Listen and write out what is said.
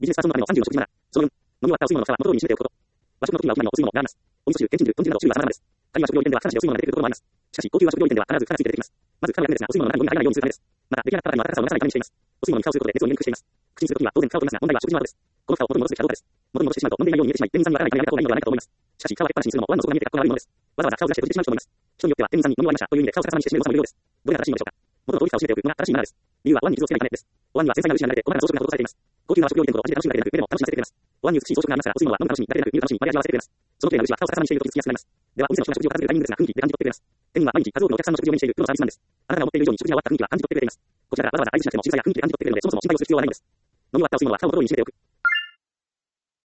ビジネスパーソンのための30の食事なら、その4、飲み終わったお吸い物の蓋は元通りに閉めておくこと。和食の時にはお決まりのお吸い物があります。お味噌汁、けんちん汁、豚汁など種類は様々です。仮に和食料理店では不可なしでお吸い物が出てくることもあります。しかし、高級和食料理店では必ず蓋がついて出てきます。まず、蓋をやるのですが、お吸い物の中にゴミが入らないようにするためです。また、出来上がった蓋には温かさを逃がさないためにしています。お吸い物に蓋をすることで熱を逃げにくくしています。口にするときは当然蓋を取りますが、問題は食事の後です。この蓋を元に戻すべきかどうかです。元に戻してしまうと飲んでいないように見えてしまい、店員さんにわからないためにやめた方がいいのではないかと思います。しかし、蓋を開けっぱなしにするのもワンの底が見えて格好が悪いものです。わざわざ蓋をずらして閉じてしまう人もいます。人によっては店員さんに飲み終わりましたという意味で蓋を逆さまにして閉めることもいるようです。どれが正しいのでしょうか。元の通り蓋を閉めておくのが正しいマナーです。理由はお椀に傷をつけないためです。お椀には繊細な粒子が流れて、細かな装飾が施されています。高級な和食料理店と味で楽しむだけでなく、目でも楽しませてくれます。お椀に美しい装飾がありますから、お吸い物は飲む楽しみだけでなく、見る楽しみ、割り味わわせてくれます。その綺麗な粒子は蓋を逆さまにしていると傷つきやすくなります。では、お店の人が食事を片付けるタイミングですが、雰囲気で感じ取ってくれます。店員は毎日数多くのお客さんの食事を目にしているプロのサービスマンです。あなたが思っている以上に食事が終わった雰囲気は感じ取ってくれています。こちらからわざわざ合図しなくても、静かや雰囲気で感じ取ってくれるので、そもそも心配をする必要はないんです。飲み終わったお吸い物は蓋を元通りに閉めておく。